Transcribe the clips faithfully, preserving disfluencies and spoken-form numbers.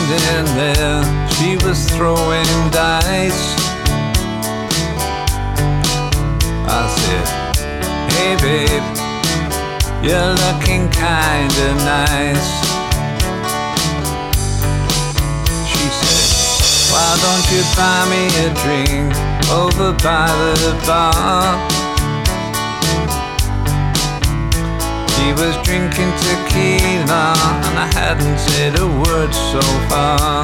standing there, she was throwing dice. I said, hey babe, you're looking kinda nice. She said, why don't you buy me a drink over by the bar? She was drinking tequila and I hadn't said a word so far.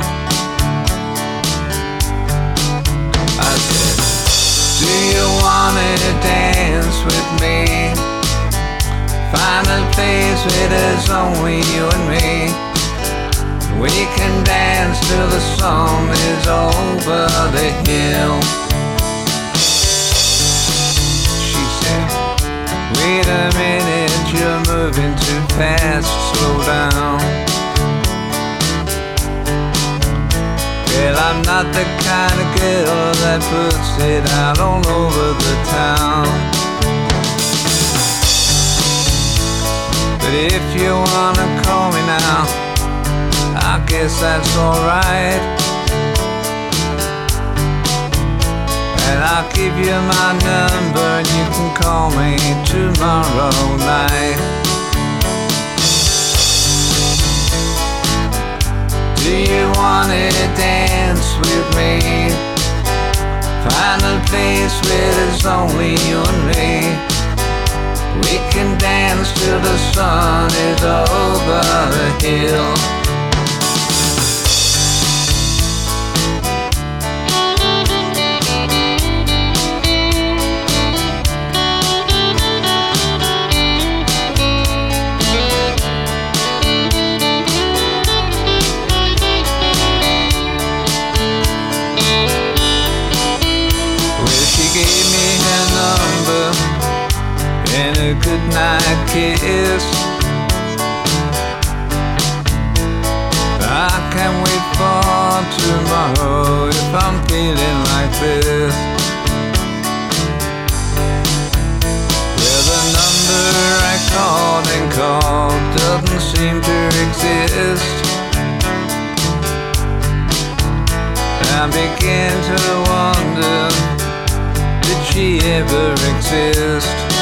I said, do you wanna dance with me? Find a place where there's only you and me. We can dance till the sun is over the hill. She said, wait a minute, you're moving too fast, slow down. Well, I'm not the kind of girl that puts it out all over the town. But if you wanna call me now, I guess that's alright. And I'll give you my number and you can call me tomorrow night. Do you wanna dance with me? Find a place where there's only you and me. We can dance till the sun is over the hill. Gave me her number and a goodnight kiss. I can't wait for tomorrow if I'm feeling like this. Well, the number I called and called doesn't seem to exist. I begin to wonder, did she ever exist?